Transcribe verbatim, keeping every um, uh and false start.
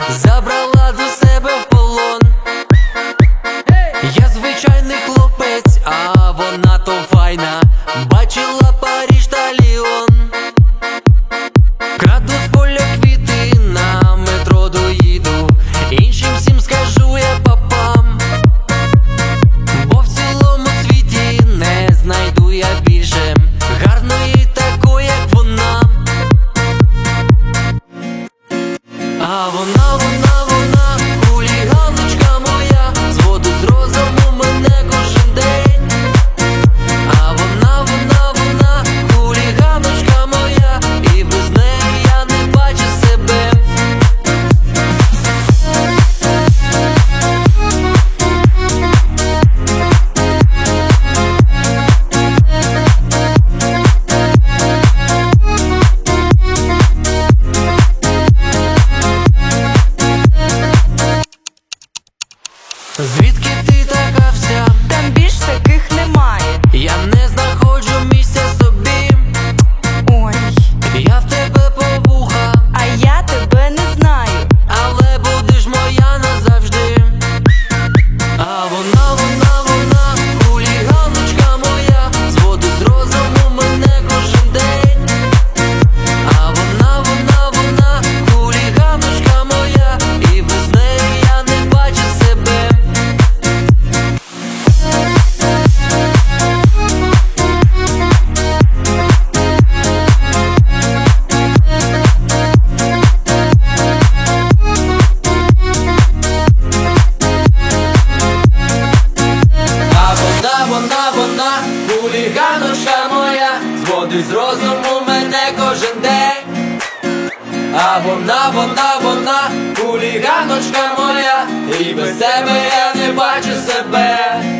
забрала до себе в полон. Я звичайний хлопець, а вона то файна. Бачила Париж та Ліон. Краду з поля квіти, на метро доїду. Іншим всім скажу я папам, бо в цілому світі не знайду я більше гарної такої, як вона. А вона, вона, вона, хуліганочка моя, зводить з розуму мене кожен день. А вона, вона, вона, хуліганочка моя, і без неї я не бачу себе. Звідки ти така вся? Там більш таких немає. Я не знаходжу місця собі. Ой, Я в тебе по вуха, а я тебе не знаю. але будеш моя назавжди. А вона, вона, вона, хуліганочка моя, зводить з розуму мене кожен день. А вона, вона, вона, хуліганочка моя, і без неї я не бачу себе. А вона, вона, вона, хуліганочка моя, зводить з розуму мене кожен день. А вона, вона, вона, хуліганочка моя, і без тебе я не бачу себе.